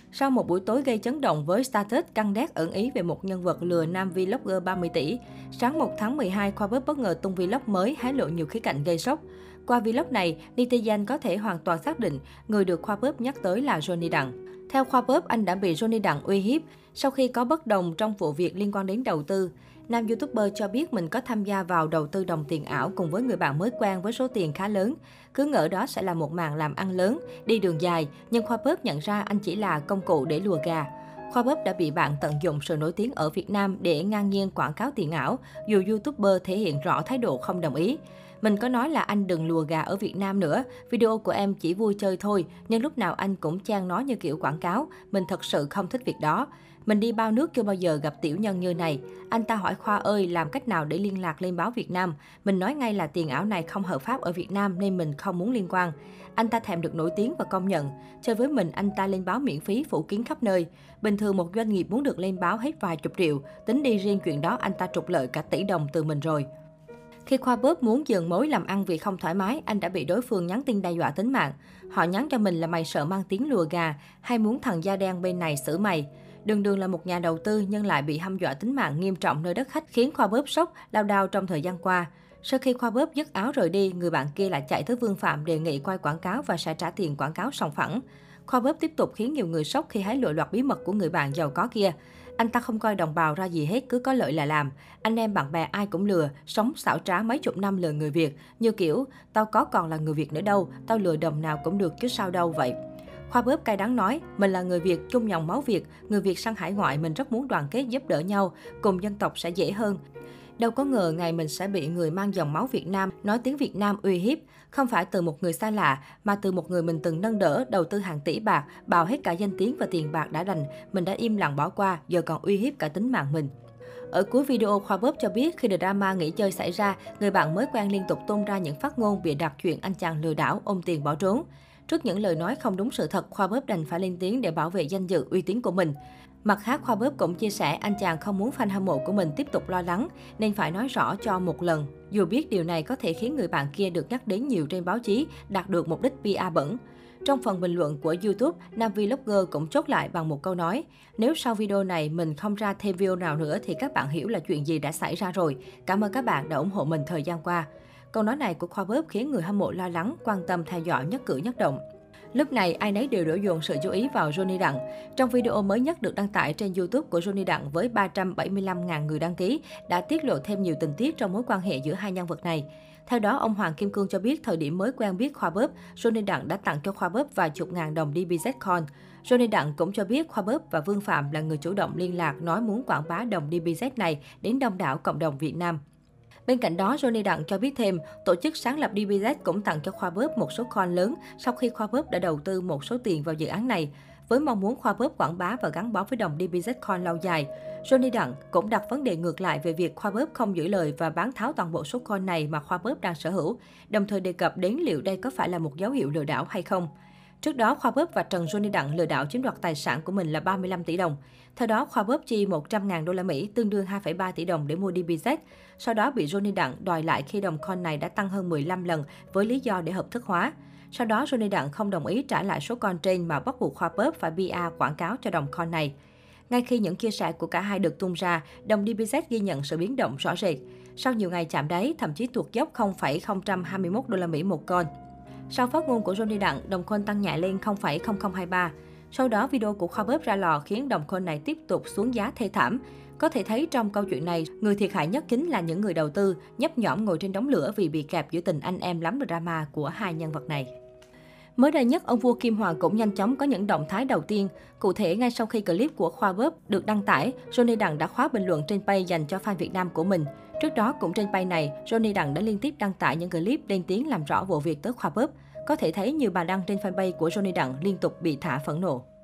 Sau một buổi tối gây chấn động với status căng đét ẩn ý về một nhân vật lừa nam vlogger 30 tỷ, sáng 1 tháng 12, Khoa Bóp bất ngờ tung vlog mới hé lộ nhiều khía cạnh gây sốc. Qua vlog này, netizen có thể hoàn toàn xác định người được Khoa Bóp nhắc tới là Johnny Đặng. Theo Khoa Bóp, anh đã bị Johnny Đặng uy hiếp sau khi có bất đồng trong vụ việc liên quan đến đầu tư. Nam YouTuber cho biết mình có tham gia vào đầu tư đồng tiền ảo cùng với người bạn mới quen với số tiền khá lớn. Cứ ngỡ đó sẽ là một màn làm ăn lớn, đi đường dài, nhưng Khoa Bóp nhận ra anh chỉ là công cụ để lùa gà. Khoa Bóp đã bị bạn tận dụng sự nổi tiếng ở Việt Nam để ngang nhiên quảng cáo tiền ảo, dù YouTuber thể hiện rõ thái độ không đồng ý. Mình có nói là anh đừng lùa gà ở Việt Nam nữa, video của em chỉ vui chơi thôi, nhưng lúc nào anh cũng chen nói như kiểu quảng cáo, mình thật sự không thích việc đó. Mình đi bao nước chưa bao giờ gặp tiểu nhân như này. Anh ta hỏi Khoa ơi, làm cách nào để liên lạc lên báo Việt Nam? Mình nói ngay là tiền ảo này không hợp pháp ở Việt Nam nên mình không muốn liên quan. Anh ta thèm được nổi tiếng và công nhận. Chơi với mình, anh ta lên báo miễn phí phủ kín khắp nơi. Bình thường một doanh nghiệp muốn được lên báo hết vài chục triệu. Tính đi riêng chuyện đó anh ta trục lợi cả tỷ đồng từ mình rồi. Khi Khoa Bóp muốn dừng mối làm ăn vì không thoải mái, anh đã bị đối phương nhắn tin đe dọa tính mạng. Họ nhắn cho mình là mày sợ mang tiếng lùa gà, hay muốn thằng da đen bên này xử mày. Đường Đường là một nhà đầu tư nhưng lại bị hăm dọa tính mạng nghiêm trọng nơi đất khách khiến Khoa Bóp sốc, lao đao trong thời gian qua. Sau khi Khoa Bóp dứt áo rời đi, người bạn kia lại chạy tới Vương Phạm đề nghị quay quảng cáo và sẽ trả tiền quảng cáo sòng phẳng. Khoa Bóp tiếp tục khiến nhiều người sốc khi hé lộ loạt bí mật của người bạn giàu có kia. Anh ta không coi đồng bào ra gì hết, cứ có lợi là làm. Anh em bạn bè ai cũng lừa, sống xảo trá mấy chục năm lừa người Việt. Như kiểu, tao có còn là người Việt nữa đâu, tao lừa đồng nào cũng được chứ sao đâu vậy. Khoa Bóp cay đắng nói, mình là người Việt, chung dòng máu Việt, người Việt sang hải ngoại mình rất muốn đoàn kết giúp đỡ nhau, cùng dân tộc sẽ dễ hơn. Đâu có ngờ ngày mình sẽ bị người mang dòng máu Việt Nam, nói tiếng Việt Nam uy hiếp. Không phải từ một người xa lạ, mà từ một người mình từng nâng đỡ, đầu tư hàng tỷ bạc, bào hết cả danh tiếng và tiền bạc đã đành. Mình đã im lặng bỏ qua, giờ còn uy hiếp cả tính mạng mình. Ở cuối video, Khoa Bóp cho biết khi drama nghỉ chơi xảy ra, người bạn mới quen liên tục tung ra những phát ngôn bịa đặt chuyện anh chàng lừa đảo, ôm tiền bỏ trốn. Trước những lời nói không đúng sự thật, Khoa Bóp đành phải lên tiếng để bảo vệ danh dự, uy tín của mình. Mặt khác, Khoa Bóp cũng chia sẻ anh chàng không muốn fan hâm mộ của mình tiếp tục lo lắng, nên phải nói rõ cho một lần. Dù biết điều này có thể khiến người bạn kia được nhắc đến nhiều trên báo chí, đạt được mục đích PR bẩn. Trong phần bình luận của YouTube, nam vlogger cũng chốt lại bằng một câu nói: nếu sau video này mình không ra thêm video nào nữa thì các bạn hiểu là chuyện gì đã xảy ra rồi. Cảm ơn các bạn đã ủng hộ mình thời gian qua. Câu nói này của Khoa Bóp khiến người hâm mộ lo lắng, quan tâm theo dõi nhất cử nhất động. Lúc này, ai nấy đều đổ dồn sự chú ý vào Johnny Đặng. Trong video mới nhất được đăng tải trên YouTube của Johnny Đặng với 375.000 người đăng ký, đã tiết lộ thêm nhiều tình tiết trong mối quan hệ giữa hai nhân vật này. Theo đó, ông Hoàng Kim Cương cho biết thời điểm mới quen biết Khoa Bóp, Johnny Đặng đã tặng cho Khoa Bóp vài chục ngàn đồng DBZ Coin. Johnny Đặng cũng cho biết Khoa Bóp và Vương Phạm là người chủ động liên lạc nói muốn quảng bá đồng DBZ này đến đông đảo cộng đồng Việt Nam. Bên cạnh đó, Johnny Đặng cho biết thêm, tổ chức sáng lập DBZ cũng tặng cho Khoa Bóp một số coin lớn sau khi Khoa Bóp đã đầu tư một số tiền vào dự án này. Với mong muốn Khoa Bóp quảng bá và gắn bó với đồng DBZ Coin lâu dài, Johnny Đặng cũng đặt vấn đề ngược lại về việc Khoa Bóp không giữ lời và bán tháo toàn bộ số coin này mà Khoa Bóp đang sở hữu, đồng thời đề cập đến liệu đây có phải là một dấu hiệu lừa đảo hay không. Trước đó, Khoa Bóp và Trần Johnny Đặng lừa đảo chiếm đoạt tài sản của mình là 35 tỷ đồng. Theo đó, Khoa Bóp chi 100.000 đô la Mỹ, tương đương 2,3 tỷ đồng để mua DBZ. Sau đó bị Johnny Đặng đòi lại khi đồng coin này đã tăng hơn 15 lần với lý do để hợp thức hóa. Sau đó, Johnny Đặng không đồng ý trả lại số coin trên mà bắt buộc Khoa Bóp phải PR quảng cáo cho đồng coin này. Ngay khi những chia sẻ của cả hai được tung ra, đồng DBZ ghi nhận sự biến động rõ rệt. Sau nhiều ngày chạm đáy, thậm chí tuột dốc 0,021 đô la Mỹ một coin. Sau phát ngôn của Johnny Đặng, đồng coin tăng nhẹ lên 0,0023. Sau đó, video của Khoa Bóp ra lò khiến đồng coin này tiếp tục xuống giá thê thảm. Có thể thấy trong câu chuyện này, người thiệt hại nhất chính là những người đầu tư, nhấp nhổm ngồi trên đống lửa vì bị kẹp giữa tình anh em lắm drama của hai nhân vật này. Mới đây nhất, ông vua Kim Hoàng cũng nhanh chóng có những động thái đầu tiên. Cụ thể, ngay sau khi clip của Khoa Bóp được đăng tải, Johnny Đặng đã khóa bình luận trên page dành cho fan Việt Nam của mình. Trước đó, cũng trên page này, Johnny Đặng đã liên tiếp đăng tải những clip lên tiếng làm rõ vụ việc tới Khoa Bóp. Có thể thấy nhiều bài đăng trên fanpage của Johnny Đặng liên tục bị thả phẫn nộ.